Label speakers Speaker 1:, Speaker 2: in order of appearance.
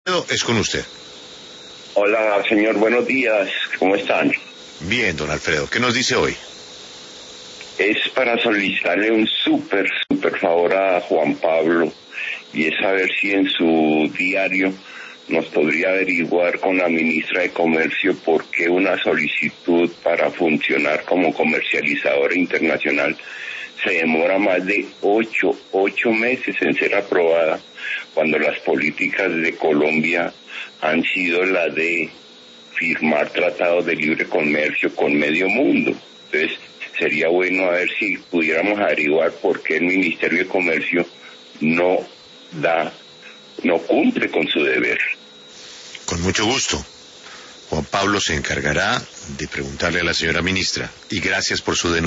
Speaker 1: Es con usted.
Speaker 2: Hola, señor, buenos días. ¿Cómo están?
Speaker 1: Bien, don Alfredo. ¿Qué nos dice hoy?
Speaker 2: Es para solicitarle un súper favor a Juan Pablo, y es saber si en su diario nos podría averiguar con la ministra de Comercio por qué una solicitud para funcionar como comercializadora internacional se demora más de ocho meses en ser aprobada, cuando las políticas de Colombia han sido la de firmar tratados de libre comercio con medio mundo. Entonces, sería bueno a ver si pudiéramos averiguar por qué el Ministerio de Comercio no cumple con su deber.
Speaker 1: Con mucho gusto. Juan Pablo se encargará de preguntarle a la señora ministra. Y gracias por su denuncia.